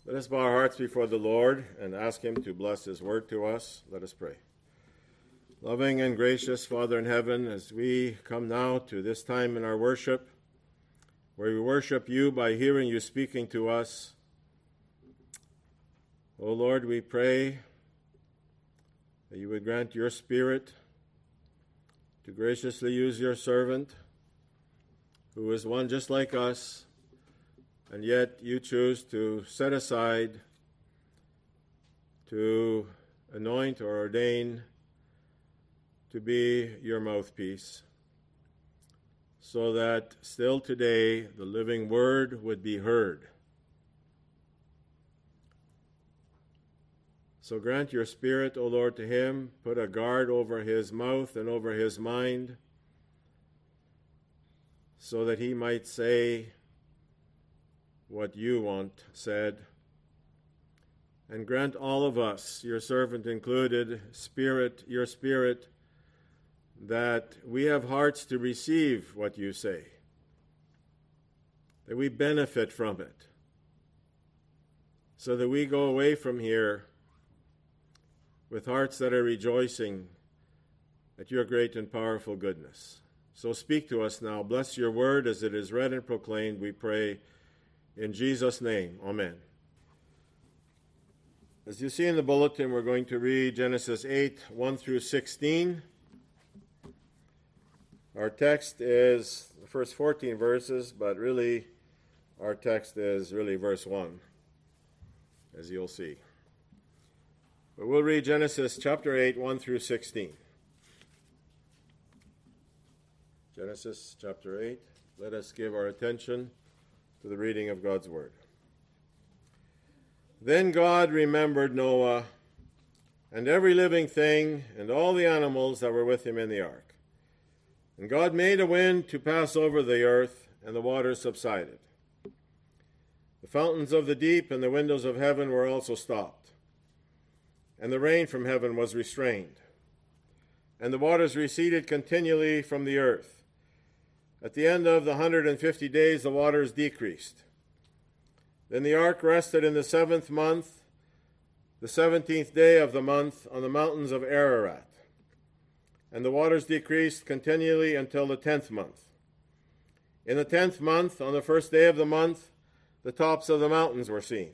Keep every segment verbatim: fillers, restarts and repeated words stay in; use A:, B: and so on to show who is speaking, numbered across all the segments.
A: Let us bow our hearts before the Lord and ask him to bless his word to us. Let us pray. Loving and gracious Father in heaven, as we come now to this time in our worship, where we worship you by hearing you speaking to us, O Lord, we pray that you would grant your Spirit to graciously use your servant, who is one just like us, and yet you choose to set aside, to anoint or ordain to be your mouthpiece, so that still today the living word would be heard. So grant your Spirit, O Lord, to him. Put a guard over his mouth and over his mind, so that he might say what you want said. And grant all of us, your servant included, Spirit, your Spirit, that we have hearts to receive what you say, that we benefit from it, so that we go away from here with hearts that are rejoicing at your great and powerful goodness. So speak to us now. Bless your word as it is read and proclaimed, we pray in Jesus' name. Amen. As you see in the bulletin, we're going to read Genesis eight, one through sixteen. Our text is the first fourteen verses, but really our text is really verse one, as you'll see. But we'll read Genesis chapter eight, one through sixteen. Genesis chapter eight. Let us give our attention to the reading of God's word. Then God remembered Noah and every living thing and all the animals that were with him in the ark. And God made a wind to pass over the earth, and the waters subsided. The fountains of the deep and the windows of heaven were also stopped, and the rain from heaven was restrained, and the waters receded continually from the earth. At the end of the hundred and fifty days, the waters decreased. Then the ark rested in the seventh month, the seventeenth day of the month, on the mountains of Ararat. And the waters decreased continually until the tenth month. In the tenth month, on the first day of the month, the tops of the mountains were seen.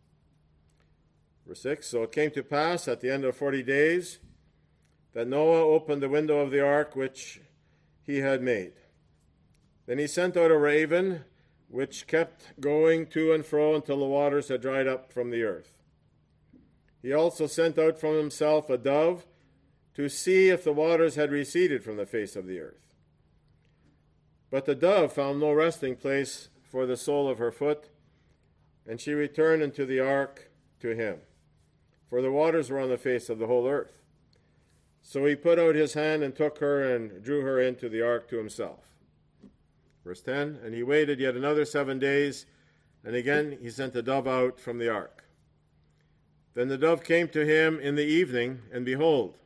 A: Verse six, so it came to pass at the end of forty days that Noah opened the window of the ark which he had made. Then he sent out a raven, which kept going to and fro until the waters had dried up from the earth. He also sent out from himself a dove to see if the waters had receded from the face of the earth. But the dove found no resting place for the sole of her foot, and she returned into the ark to him, for the waters were on the face of the whole earth. So he put out his hand and took her and drew her into the ark to himself. Verse ten, and he waited yet another seven days, and again he sent the dove out from the ark. Then the dove came to him in the evening, and behold,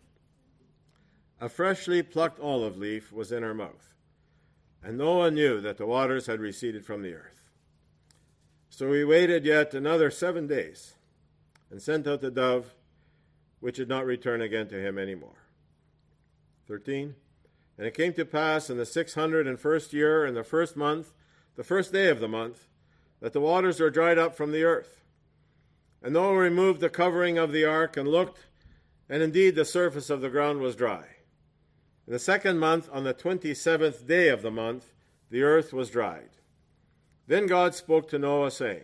A: a freshly plucked olive leaf was in her mouth. And Noah knew that the waters had receded from the earth. So he waited yet another seven days, and sent out the dove, which did not return again to him any more. thirteen, and it came to pass in the six hundred and first year, in the first month, the first day of the month, that the waters were dried up from the earth. And Noah removed the covering of the ark and looked, and indeed the surface of the ground was dry. In the second month, on the twenty-seventh day of the month, the earth was dried. Then God spoke to Noah, saying,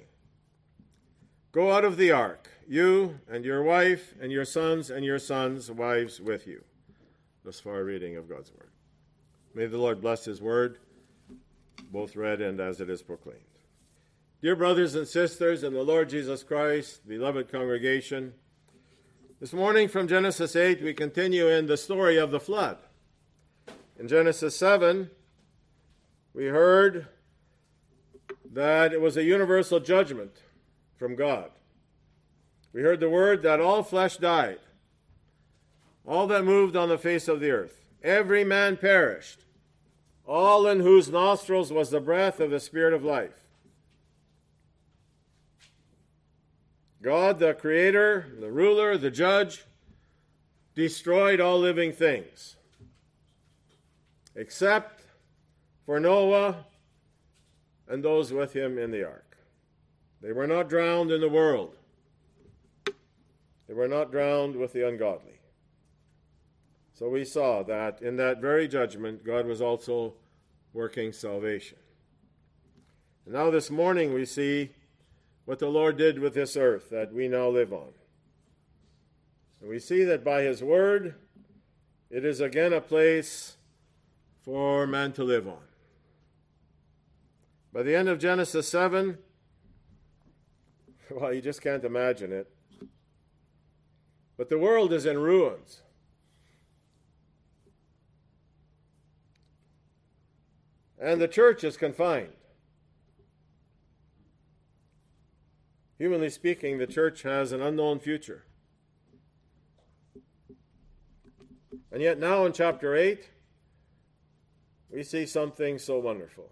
A: go out of the ark, you and your wife and your sons and your sons' wives with you. Thus far, a reading of God's word. May the Lord bless his word, both read and as it is proclaimed. Dear brothers and sisters in the Lord Jesus Christ, beloved congregation, this morning from Genesis eight, we continue in the story of the flood. In Genesis seven, we heard that it was a universal judgment from God. We heard the word that all flesh died, all that moved on the face of the earth. Every man perished, all in whose nostrils was the breath of the Spirit of life. God, the creator, the ruler, the judge, destroyed all living things, except for Noah and those with him in the ark. They were not drowned in the world. They were not drowned with the ungodly. So we saw that in that very judgment, God was also working salvation. And now this morning we see what the Lord did with this earth that we now live on. And we see that by his word, it is again a place for man to live on. By the end of Genesis seven, well, you just can't imagine it. But the world is in ruins. And the church is confined. Humanly speaking, the church has an unknown future. And yet now in chapter eight, we see something so wonderful.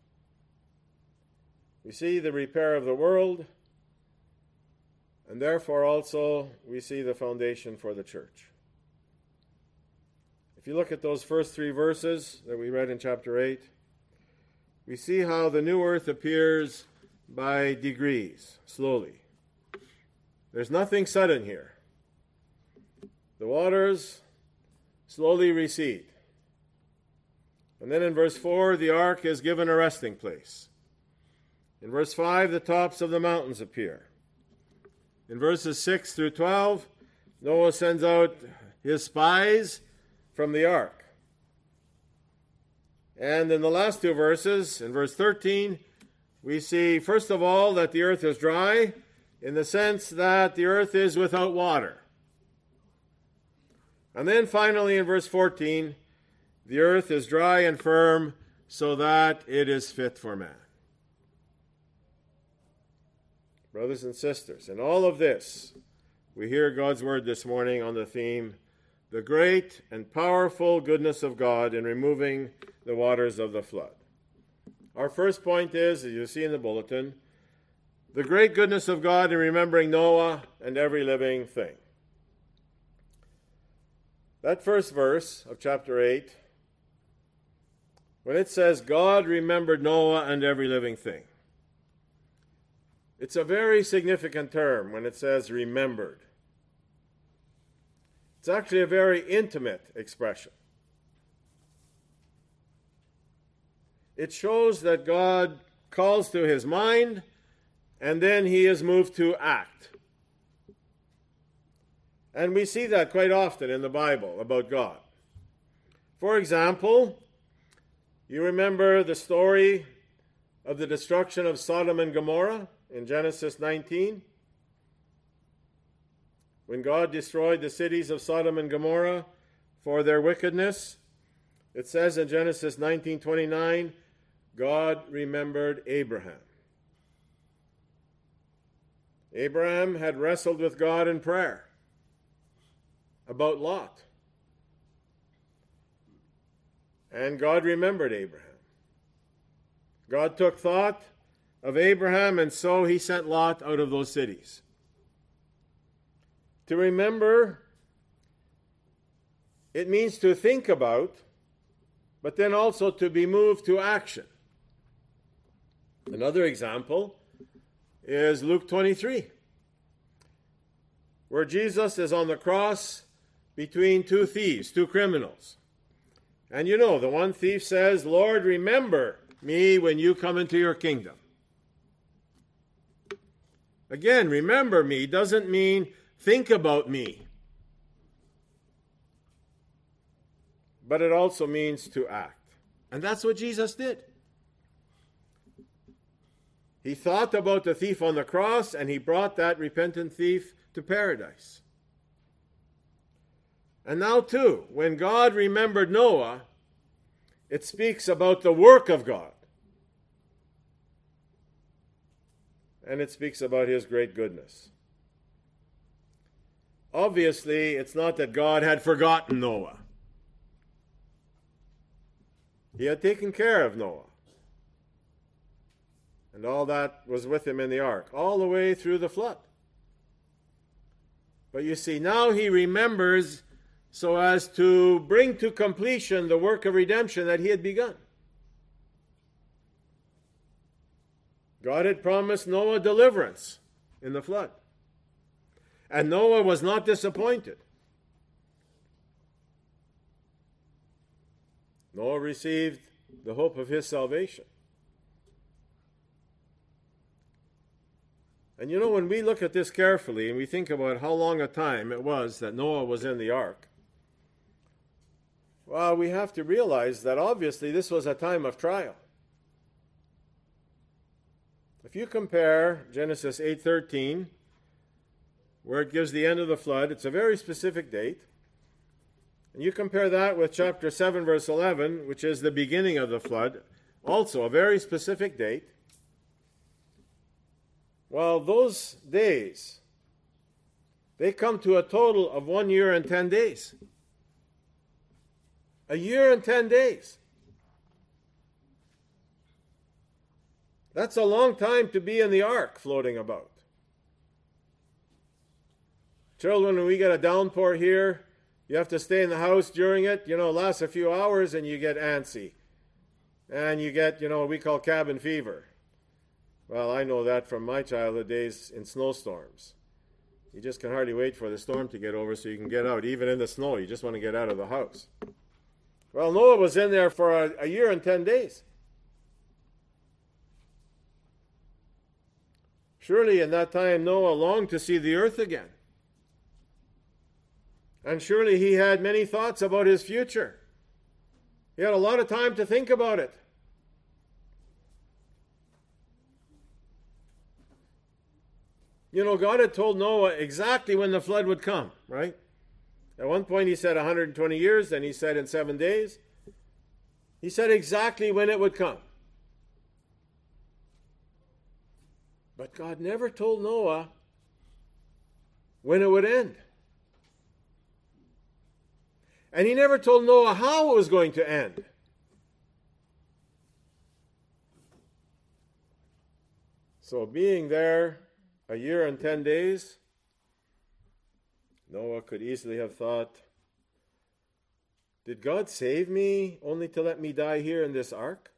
A: We see the repair of the world, and therefore also we see the foundation for the church. If you look at those first three verses that we read in chapter eight, we see how the new earth appears by degrees, slowly. There's nothing sudden here. The waters slowly recede. And then in verse four, the ark is given a resting place. In verse five, the tops of the mountains appear. In verses six through twelve, Noah sends out his spies from the ark. And in the last two verses, in verse thirteen, we see, first of all, that the earth is dry, in the sense that the earth is without water. And then finally in verse fourteen, the earth is dry and firm so that it is fit for man. Brothers and sisters, in all of this, we hear God's word this morning on the theme, the great and powerful goodness of God in removing the waters of the flood. Our first point is, as you see in the bulletin, the great goodness of God in remembering Noah and every living thing. That first verse of chapter eight, when it says, God remembered Noah and every living thing, it's a very significant term when it says remembered. It's actually a very intimate expression. It shows that God calls to his mind, and then he is moved to act. And we see that quite often in the Bible about God. For example, you remember the story of the destruction of Sodom and Gomorrah in Genesis nineteen? When God destroyed the cities of Sodom and Gomorrah for their wickedness, it says in Genesis nineteen twenty-nine, God remembered Abraham. Abraham had wrestled with God in prayer about Lot. And God remembered Abraham. God took thought of Abraham, and so he sent Lot out of those cities. To remember, it means to think about, but then also to be moved to action. Another example is Luke twenty-three, where Jesus is on the cross between two thieves, two criminals. And you know, the one thief says, Lord, remember me when you come into your kingdom. Again, remember me doesn't mean think about me. But it also means to act. And that's what Jesus did. He thought about the thief on the cross, and he brought that repentant thief to paradise. And now, too, when God remembered Noah, it speaks about the work of God. And it speaks about his great goodness. Obviously, it's not that God had forgotten Noah. He had taken care of Noah. And all that was with him in the ark, all the way through the flood. But you see, now he remembers so as to bring to completion the work of redemption that he had begun. God had promised Noah deliverance in the flood. And Noah was not disappointed. Noah received the hope of his salvation. And you know, when we look at this carefully and we think about how long a time it was that Noah was in the ark, well, we have to realize that obviously this was a time of trial. If you compare Genesis eight thirteen, where it gives the end of the flood, it's a very specific date. And you compare that with chapter seven, verse eleven, which is the beginning of the flood, also a very specific date. Well, those days, they come to a total of one year and ten days. A year and ten days. That's a long time to be in the ark floating about. Children, when we get a downpour here, you have to stay in the house during it. You know, it lasts a few hours and you get antsy. And you get, you know, what we call cabin fever. Well, I know that from my childhood days in snowstorms. You just can hardly wait for the storm to get over so you can get out. Even in the snow, you just want to get out of the house. Well, Noah was in there for a, a year and ten days. Surely in that time Noah longed to see the earth again. And surely he had many thoughts about his future. He had a lot of time to think about it. You know, God had told Noah exactly when the flood would come, right? At one point he said one hundred twenty years, then he said in seven days. He said exactly when it would come. But God never told Noah when it would end. And he never told Noah how it was going to end. So being there a year and ten days, Noah could easily have thought, did God save me only to let me die here in this ark?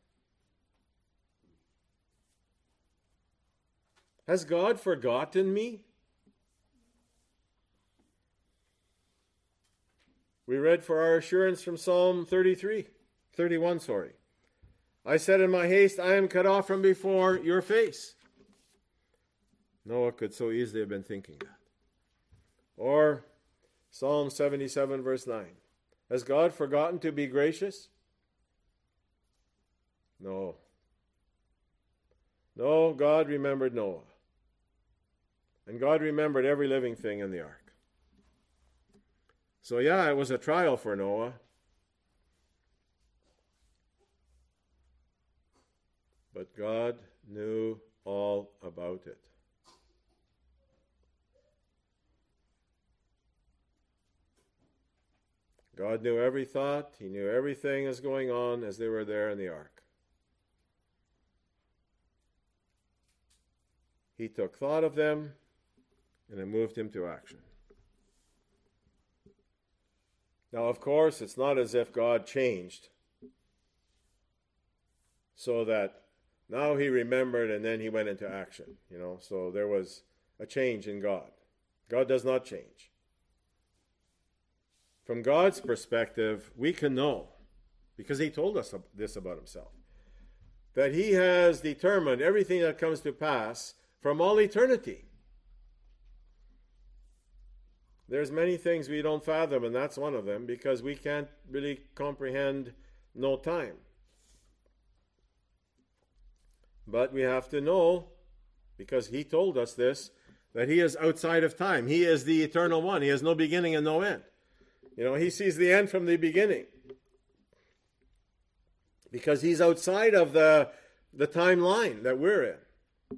A: Has God forgotten me? We read for our assurance from Psalm thirty-three, thirty-one, sorry. I said in my haste, I am cut off from before your face. Noah could so easily have been thinking that. Or Psalm seventy-seven, verse nine. Has God forgotten to be gracious? No. No, God remembered Noah. And God remembered every living thing in the ark. So yeah, it was a trial for Noah. But God knew all about it. God knew every thought. He knew everything is going on as they were there in the ark. He took thought of them, and it moved him to action. Now, of course, it's not as if God changed so that now he remembered and then he went into action, you know. So there was a change in God. God does not change. From God's perspective, we can know, because he told us this about himself, that he has determined everything that comes to pass from all eternity. There's many things we don't fathom, and that's one of them, because we can't really comprehend no time. But we have to know, because he told us this, that he is outside of time. He is the eternal one. He has no beginning and no end. You know, he sees the end from the beginning. Because he's outside of the, the timeline that we're in.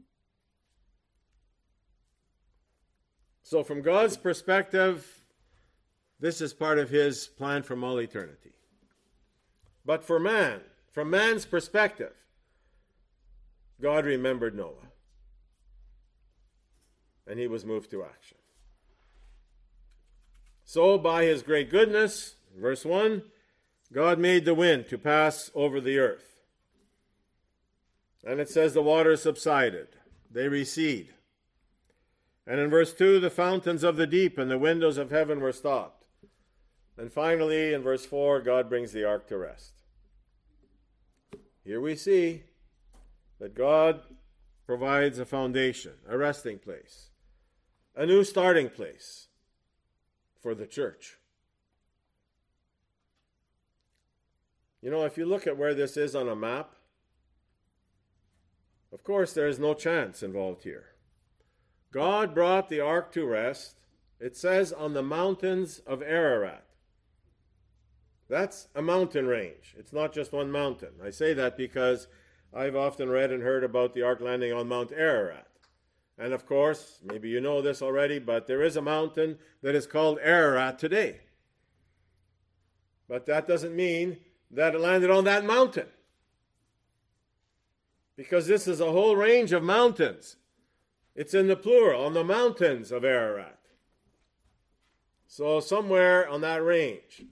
A: So from God's perspective, this is part of his plan from all eternity. But for man, from man's perspective, God remembered Noah. And he was moved to action. So by his great goodness, verse one, God made the wind to pass over the earth. And it says the waters subsided. They recede. And in verse two, the fountains of the deep and the windows of heaven were stopped. And finally, in verse four, God brings the ark to rest. Here we see that God provides a foundation, a resting place, a new starting place for the church. You know, if you look at where this is on a map, of course, there is no chance involved here. God brought the ark to rest, it says, on the mountains of Ararat. That's a mountain range. It's not just one mountain. I say that because I've often read and heard about the ark landing on Mount Ararat. And of course, maybe you know this already, but there is a mountain that is called Ararat today. But that doesn't mean that it landed on that mountain. Because this is a whole range of mountains. It's in the plural, on the mountains of Ararat. So somewhere on that range.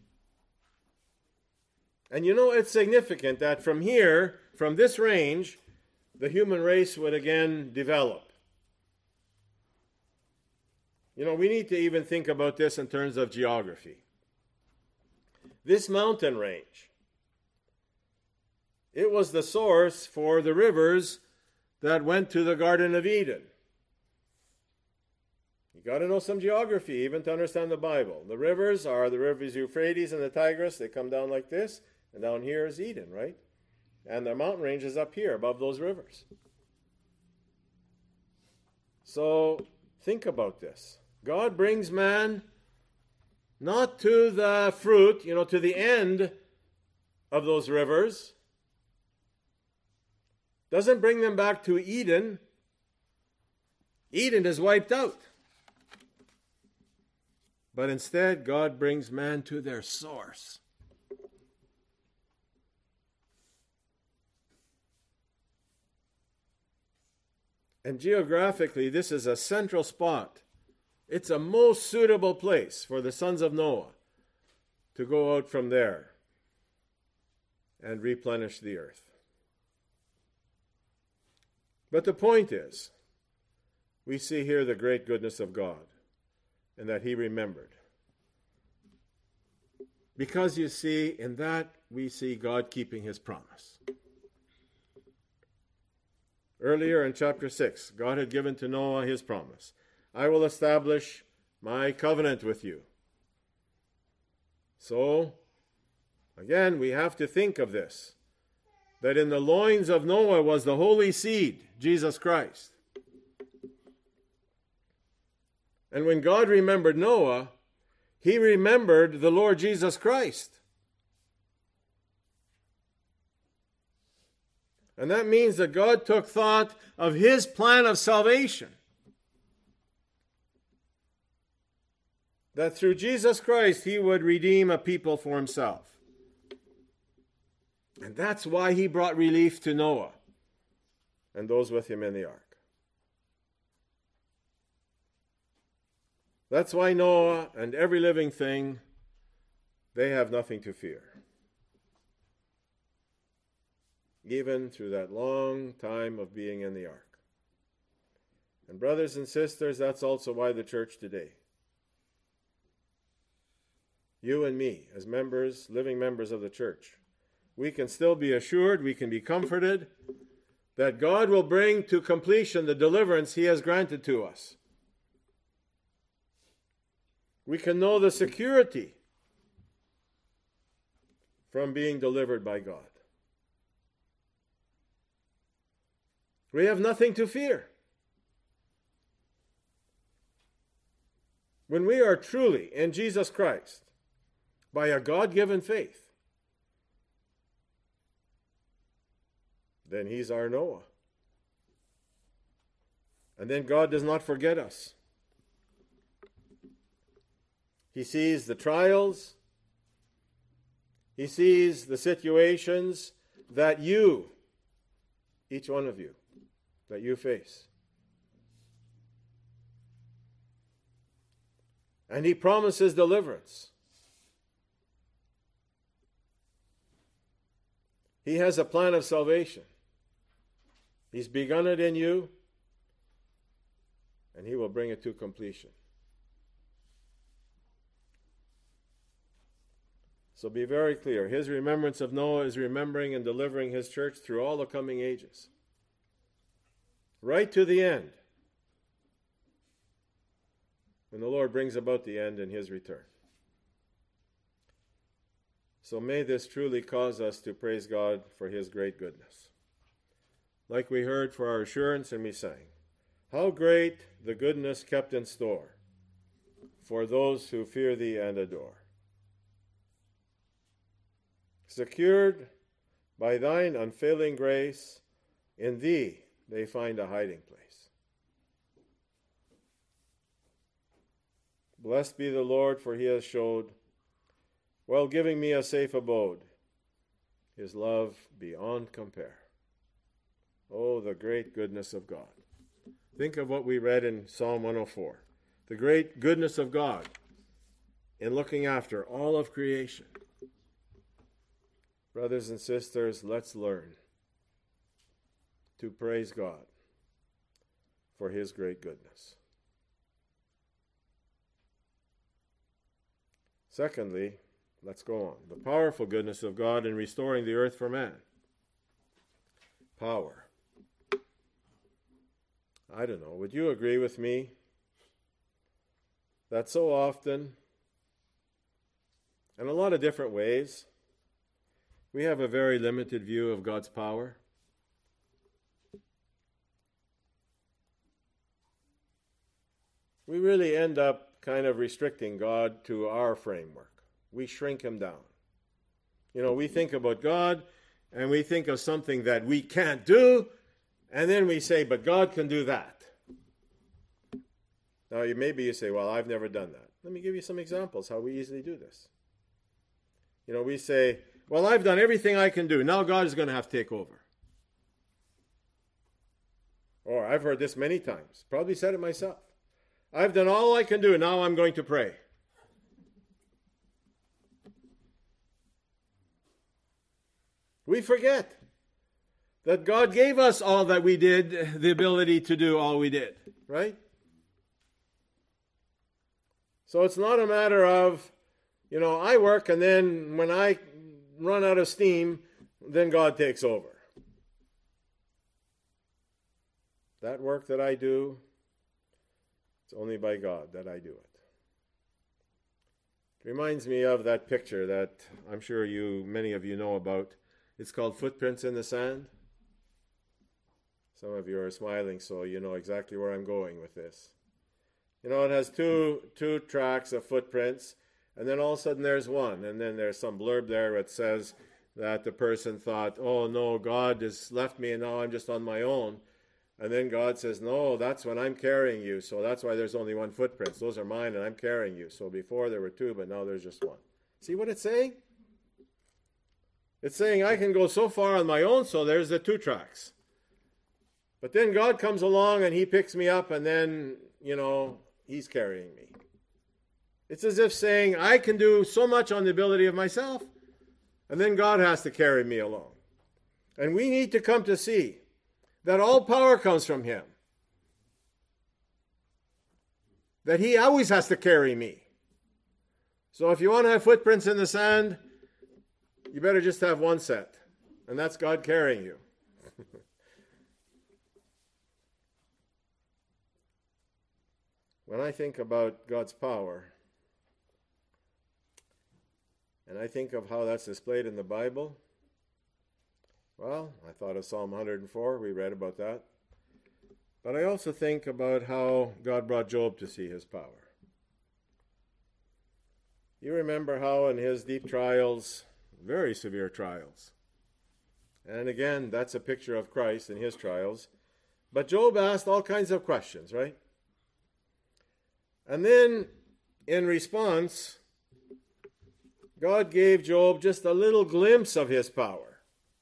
A: And you know, it's significant that from here, from this range, the human race would again develop. You know, we need to even think about this in terms of geography. This mountain range, it was the source for the rivers that went to the Garden of Eden. You got to know some geography even to understand the Bible. The rivers are the rivers Euphrates and the Tigris. They come down like this, and down here is Eden, right? And the mountain range is up here above those rivers. So think about this. God brings man not to the fruit, you know, to the end of those rivers. Doesn't bring them back to Eden. Eden is wiped out. But instead, God brings man to their source. And geographically, this is a central spot. It's a most suitable place for the sons of Noah to go out from there and replenish the earth. But the point is, we see here the great goodness of God and that he remembered. Because you see, in that we see God keeping his promise. Earlier in chapter six, God had given to Noah his promise. I will establish my covenant with you. So, again, we have to think of this. That in the loins of Noah was the holy seed, Jesus Christ. And when God remembered Noah, he remembered the Lord Jesus Christ. And that means that God took thought of his plan of salvation. That through Jesus Christ he would redeem a people for himself. And that's why he brought relief to Noah and those with him in the ark. That's why Noah and every living thing, they have nothing to fear. Even through that long time of being in the ark. And brothers and sisters, that's also why the church today, you and me, as members, living members of the church, we can still be assured, we can be comforted, that God will bring to completion the deliverance he has granted to us. We can know the security from being delivered by God. We have nothing to fear. When we are truly in Jesus Christ, by a God-given faith, then he's our Noah. And then God does not forget us. He sees the trials. He sees the situations that you, each one of you, that you face. And he promises deliverance. He has a plan of salvation. He's begun it in you, and he will bring it to completion. So be very clear. His remembrance of Noah is remembering and delivering his church through all the coming ages, right to the end, when the Lord brings about the end in his return. So may this truly cause us to praise God for his great goodness. Like we heard for our assurance and we sang, how great the goodness kept in store for those who fear thee and adore. Secured by thine unfailing grace, in thee they find a hiding place. Blessed be the Lord, for he has showed, while giving me a safe abode, his love beyond compare. Oh, the great goodness of God. Think of what we read in Psalm one oh four. The great goodness of God in looking after all of creation. Brothers and sisters, let's learn to praise God for his great goodness. Secondly, let's go on. The powerful goodness of God in restoring the earth for man. Power. I don't know, would you agree with me that so often, in a lot of different ways, we have a very limited view of God's power? We really end up kind of restricting God to our framework. We shrink him down. You know, we think about God, and we think of something that we can't do, and then we say, but God can do that. Now, you, maybe you say, well, I've never done that. Let me give you some examples how we easily do this. You know, we say, well, I've done everything I can do. Now God is going to have to take over. Or I've heard this many times. Probably said it myself. I've done all I can do. Now I'm going to pray. We forget that God gave us all that we did, the ability to do all we did, right? So it's not a matter of, you know, I work and then when I run out of steam, then God takes over. That work that I do, it's only by God that I do it. It reminds me of that picture that I'm sure you, many of you know about. It's called Footprints in the Sand. Some of you are smiling, so you know exactly where I'm going with this. You know, it has two two tracks of footprints, and then all of a sudden there's one, and then there's some blurb there that says that the person thought, oh no, God has left me and now I'm just on my own. And then God says, no, that's when I'm carrying you, so that's why there's only one footprint. Those are mine and I'm carrying you. So before there were two, but now there's just one. See what it's saying? It's saying I can go so far on my own, so there's the two tracks. But then God comes along and he picks me up and then, you know, he's carrying me. It's as if saying I can do so much on the ability of myself, and then God has to carry me along. And we need to come to see that all power comes from him. That he always has to carry me. So if you want to have footprints in the sand, you better just have one set. And that's God carrying you. When I think about God's power, and I think of how that's displayed in the Bible, well, I thought of Psalm one hundred four. We read about that. But I also think about how God brought Job to see his power. You remember how in his deep trials, very severe trials, and again, that's a picture of Christ in his trials, but Job asked all kinds of questions, right? And then, in response, God gave Job just a little glimpse of his power.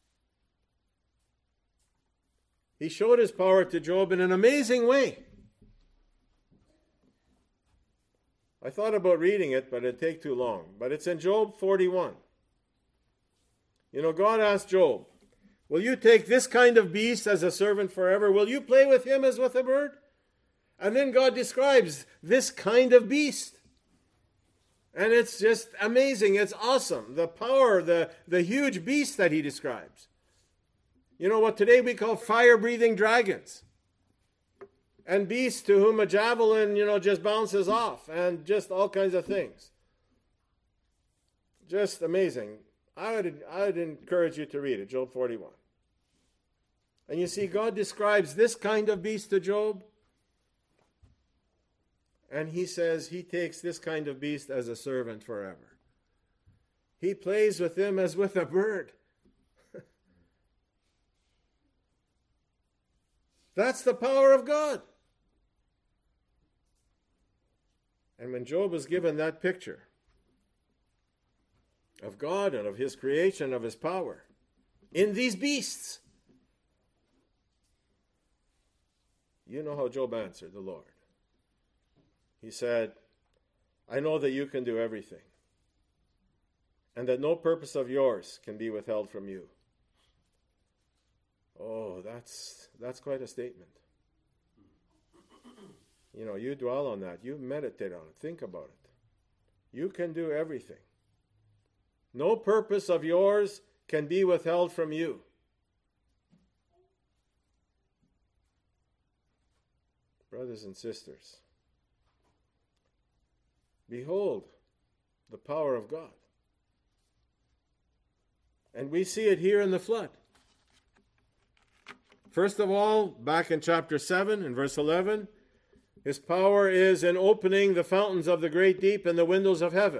A: He showed his power to Job in an amazing way. I thought about reading it, but it'd take too long. But it's in Job forty-one. You know, God asked Job, will you take this kind of beast as a servant forever? Will you play with him as with a bird? And then God describes this kind of beast. And it's just amazing. It's awesome. The power, the, the huge beast that he describes. You know what today we call fire-breathing dragons. And beasts to whom a javelin, you know, just bounces off. And just all kinds of things. Just amazing. I would, I would encourage you to read it, Job forty-one. And you see, God describes this kind of beast to Job. And he says he takes this kind of beast as a servant forever. He plays with him as with a bird. That's the power of God. And when Job was given that picture of God and of his creation, of his power, in these beasts, you know how Job answered the Lord. He said, I know that you can do everything, and that no purpose of yours can be withheld from you. Oh, that's that's quite a statement. You know, you dwell on that. You meditate on it. Think about it. You can do everything. No purpose of yours can be withheld from you. Brothers and sisters, behold the power of God. And we see it here in the flood. First of all, back in chapter seven and verse eleven, his power is in opening the fountains of the great deep and the windows of heaven.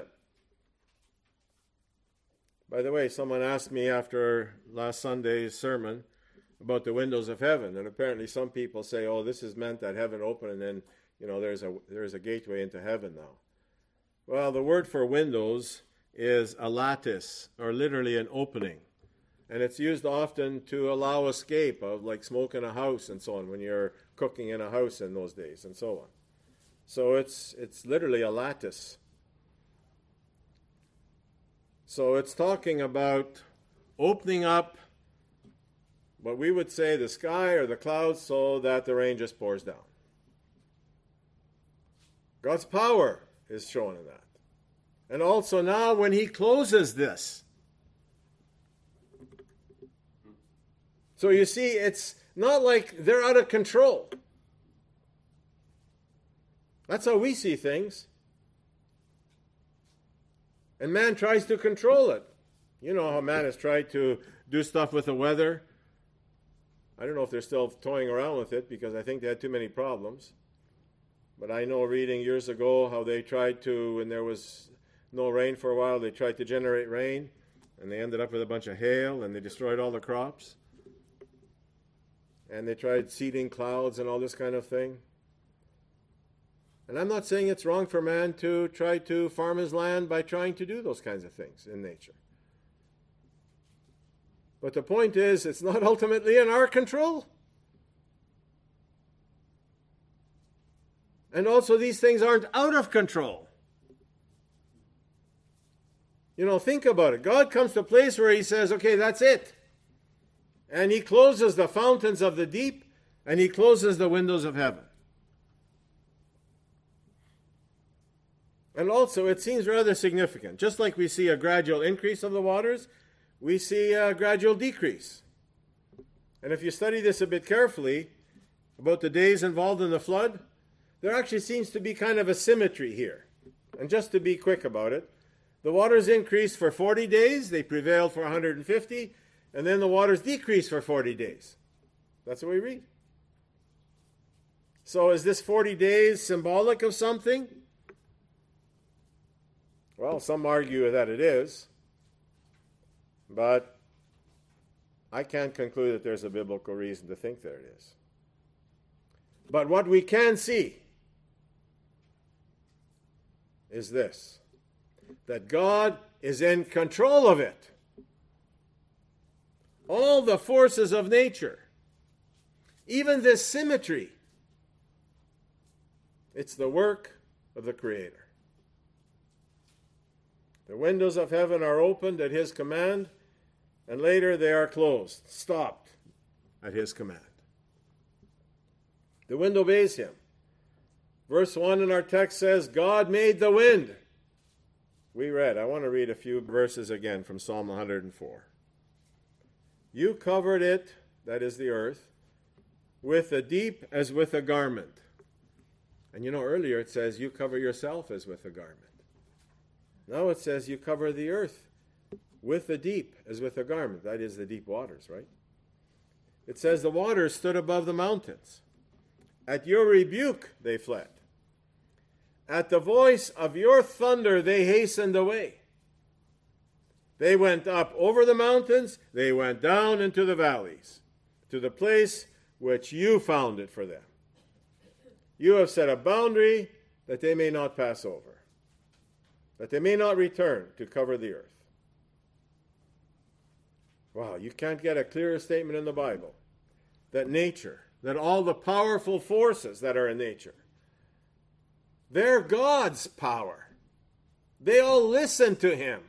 A: By the way, someone asked me after last Sunday's sermon about the windows of heaven, and apparently some people say, oh, this is meant that heaven open and then, you know, there's a there's a gateway into heaven now. Well, the word for windows is a lattice, or literally an opening. And it's used often to allow escape of like smoke in a house and so on, when you're cooking in a house in those days and so on. So it's it's literally a lattice. So it's talking about opening up what we would say the sky or the clouds so that the rain just pours down. God's power is shown in that. And also now when he closes this. So you see, it's not like they're out of control. That's how we see things. And man tries to control it. You know how man has tried to do stuff with the weather. I don't know if they're still toying around with it because I think they had too many problems. But I know reading years ago how they tried to, when there was no rain for a while, they tried to generate rain. And they ended up with a bunch of hail and they destroyed all the crops. And they tried seeding clouds and all this kind of thing. And I'm not saying it's wrong for man to try to farm his land by trying to do those kinds of things in nature. But the point is, it's not ultimately in our control. And also, these things aren't out of control. You know, think about it. God comes to a place where he says, okay, that's it. And he closes the fountains of the deep, and he closes the windows of heaven. And also, it seems rather significant. Just like we see a gradual increase of the waters, we see a gradual decrease. And if you study this a bit carefully, about the days involved in the flood, there actually seems to be kind of a symmetry here. And just to be quick about it, the waters increased for forty days, they prevailed for one hundred fifty, and then the waters decreased for forty days. That's what we read. So is this forty days symbolic of something? Well, some argue that it is, but I can't conclude that there's a biblical reason to think that it is. But what we can see is this, that God is in control of it. All the forces of nature, even this symmetry, it's the work of the Creator. The windows of heaven are opened at his command, and later they are closed, stopped at his command. The wind obeys him. Verse one in our text says, God made the wind. We read, I want to read a few verses again from Psalm one hundred four. You covered it, that is the earth, with the deep as with a garment. And you know, earlier it says, you cover yourself as with a garment. Now it says, you cover the earth with the deep as with a garment. That is the deep waters, right? It says, the waters stood above the mountains. At your rebuke they fled. At the voice of your thunder they hastened away. They went up over the mountains, they went down into the valleys, to the place which you founded for them. You have set a boundary that they may not pass over, that they may not return to cover the earth. Wow, you can't get a clearer statement in the Bible that nature, that all the powerful forces that are in nature, they're God's power. They all listen to him.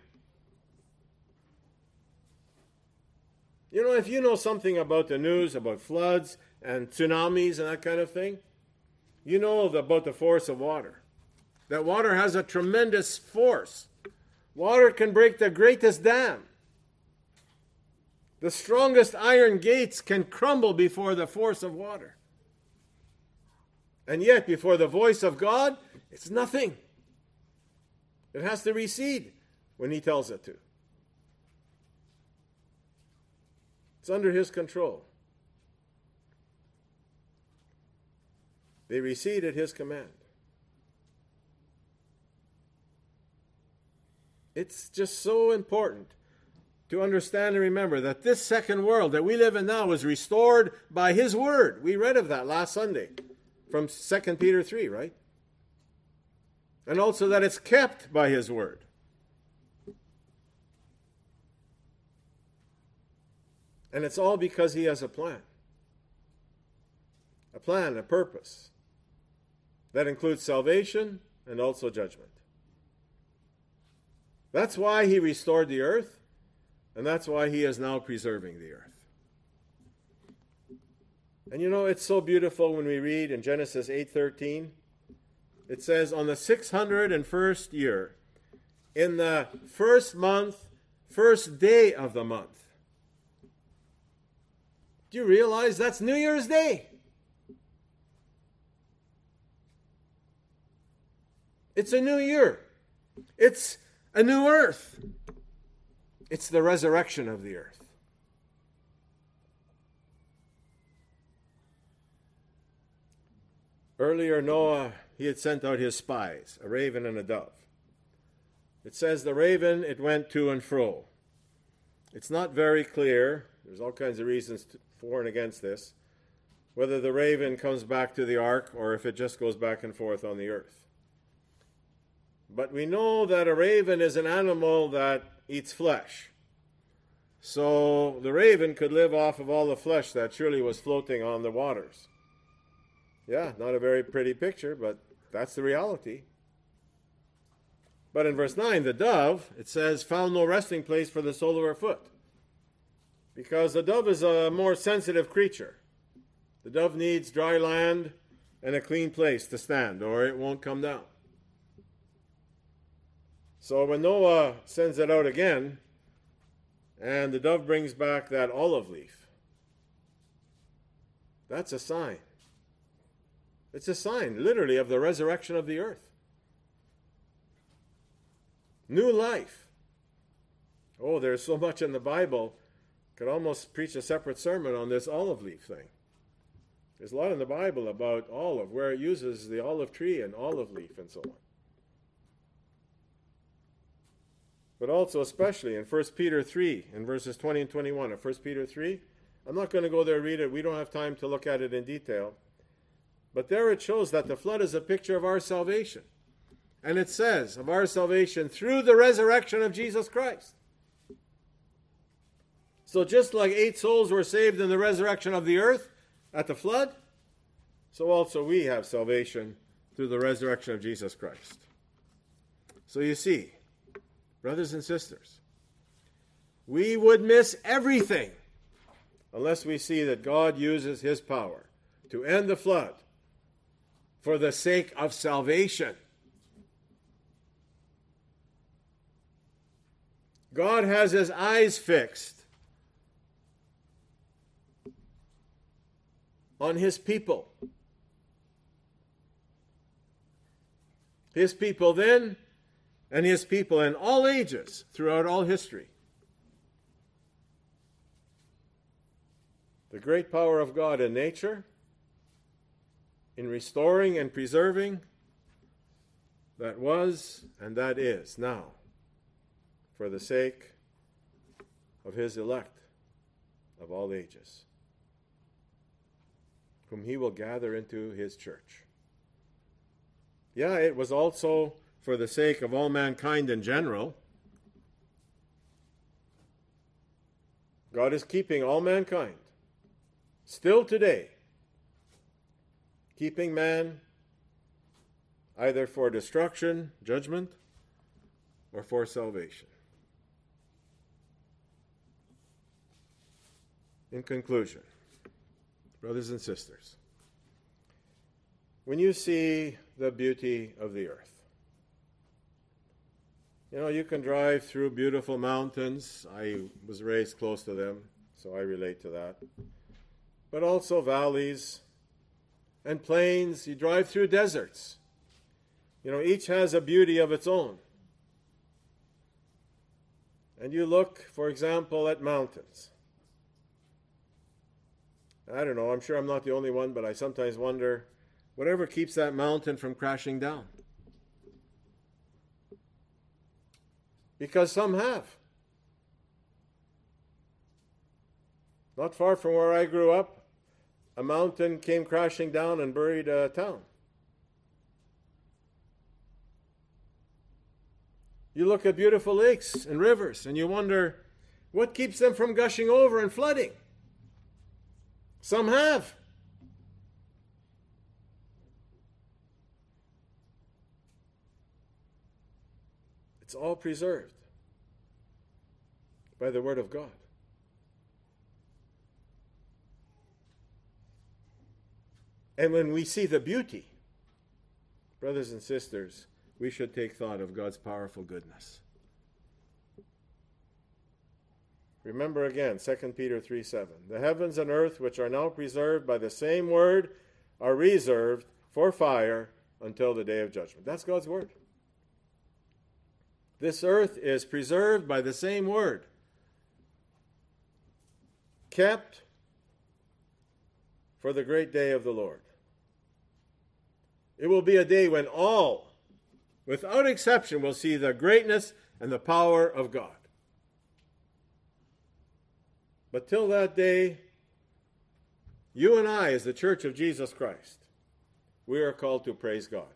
A: You know, if you know something about the news, about floods and tsunamis and that kind of thing, you know about the force of water. That water has a tremendous force. Water can break the greatest dam. The strongest iron gates can crumble before the force of water. And yet, before the voice of God, it's nothing. It has to recede when he tells it to. It's under his control. They recede at his command. It's just so important to understand and remember that this second world that we live in now is restored by his word. We read of that last Sunday from Second Peter three, right? And also that it's kept by his word. And it's all because he has a plan. A plan, a purpose that includes salvation and also judgment. That's why he restored the earth, and that's why he is now preserving the earth. And you know, it's so beautiful when we read in Genesis eight thirteen. It says, on the six hundred first year, in the first month, first day of the month. Do you realize that's New Year's Day? It's a new year. It's a new earth. It's the resurrection of the earth. Earlier, Noah, he had sent out his spies, a raven and a dove. It says the raven, it went to and fro. It's not very clear. There's all kinds of reasons to, for and against this, whether the raven comes back to the ark or if it just goes back and forth on the earth. But we know that a raven is an animal that eats flesh. So the raven could live off of all the flesh that surely was floating on the waters. Yeah, not a very pretty picture, but that's the reality. But in verse nine, the dove, it says, found no resting place for the sole of her foot. Because the dove is a more sensitive creature. The dove needs dry land and a clean place to stand, or it won't come down. So when Noah sends it out again, and the dove brings back that olive leaf, that's a sign. It's a sign, literally, of the resurrection of the earth. New life. Oh, there's so much in the Bible. Could almost preach a separate sermon on this olive leaf thing. There's a lot in the Bible about olive, where it uses the olive tree and olive leaf and so on. But also especially in First Peter three, in verses twenty and twenty-one of First Peter three. I'm not going to go there and read it. We don't have time to look at it in detail. But there it shows that the flood is a picture of our salvation. And it says of our salvation through the resurrection of Jesus Christ. So just like eight souls were saved in the resurrection of the earth at the flood, so also we have salvation through the resurrection of Jesus Christ. So you see, brothers and sisters. We would miss everything unless we see that God uses his power to end the flood for the sake of salvation. God has his eyes fixed on his people. His people then, and his people in all ages throughout all history. The great power of God in nature, in restoring and preserving, that was and that is now, for the sake of his elect of all ages, whom he will gather into his church. Yeah, it was also for the sake of all mankind in general. God is keeping all mankind, still today, keeping man either for destruction, judgment, or for salvation. In conclusion, brothers and sisters, when you see the beauty of the earth, you know, you can drive through beautiful mountains. I was raised close to them, so I relate to that. But also valleys and plains. You drive through deserts. You know, each has a beauty of its own. And you look, for example, at mountains. I don't know, I'm sure I'm not the only one, but I sometimes wonder, whatever keeps that mountain from crashing down? Because some have. Not far from where I grew up, a mountain came crashing down and buried a town. You look at beautiful lakes and rivers and you wonder, what keeps them from gushing over and flooding? Some have. It's all preserved by the Word of God. And when we see the beauty, brothers and sisters, we should take thought of God's powerful goodness. Remember again, Second Peter three seven. The heavens and earth, which are now preserved by the same word, are reserved for fire until the day of judgment. That's God's word. This earth is preserved by the same word, kept for the great day of the Lord. It will be a day when all, without exception, will see the greatness and the power of God. But till that day, you and I, as the Church of Jesus Christ, we are called to praise God.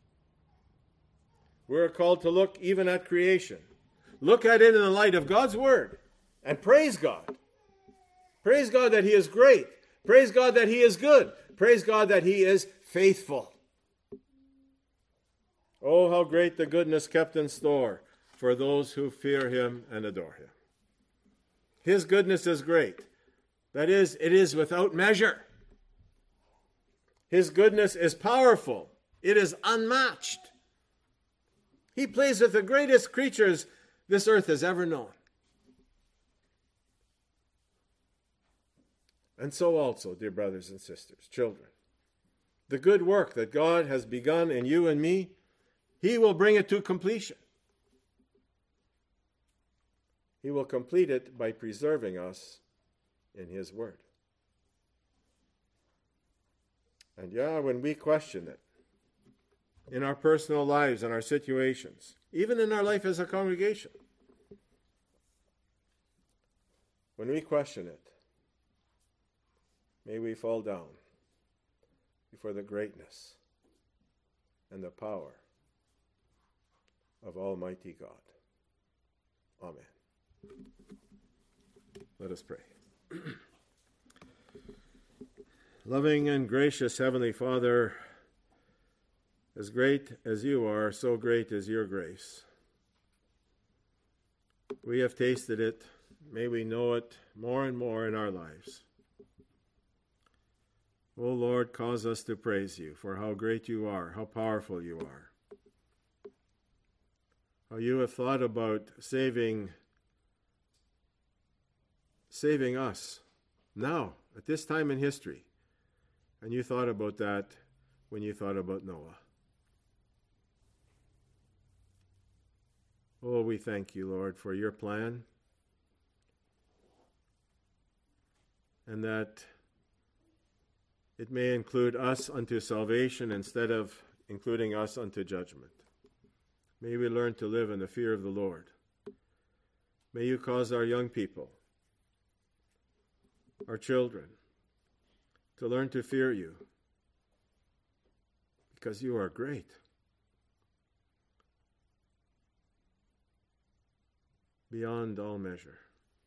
A: We are called to look even at creation. Look at it in the light of God's Word and praise God. Praise God that He is great. Praise God that He is good. Praise God that He is faithful. Oh, how great the goodness kept in store for those who fear Him and adore Him. His goodness is great. That is, it is without measure. His goodness is powerful. It is unmatched. He plays with the greatest creatures this earth has ever known. And so also, dear brothers and sisters, children, the good work that God has begun in you and me, He will bring it to completion. He will complete it by preserving us in His Word. And yeah, when we question it, in our personal lives and our situations, even in our life as a congregation, when we question it, may we fall down before the greatness and the power of Almighty God. Amen. Let us pray. Loving and gracious Heavenly Father, as great as you are, so great is your grace. We have tasted it. May we know it more and more in our lives. O Lord, cause us to praise you for how great you are, how powerful you are. How you have thought about saving, saving us now, at this time in history. And you thought about that when you thought about Noah. Oh, we thank you, Lord, for your plan, and that it may include us unto salvation instead of including us unto judgment. May we learn to live in the fear of the Lord. May you cause our young people, our children, to learn to fear you, because you are great. Beyond all measure.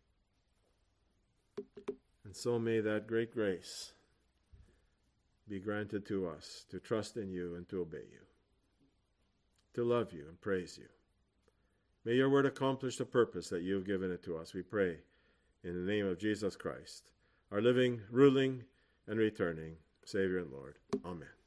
A: And so may that great grace be granted to us to trust in you and to obey you, to love you and praise you. May your word accomplish the purpose that you have given it to us, we pray, in the name of Jesus Christ, our living, ruling, and returning Savior and Lord. Amen.